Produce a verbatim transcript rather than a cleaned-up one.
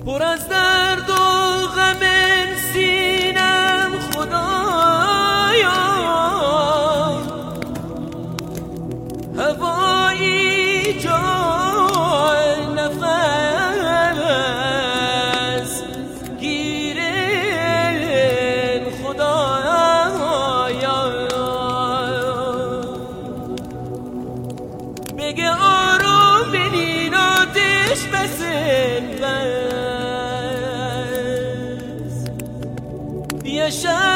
پر از درد و غم سینم خدایا، هوایی جای نفس گیرن خدایا، بگه آروم بینین آتش بسن بس بیا شب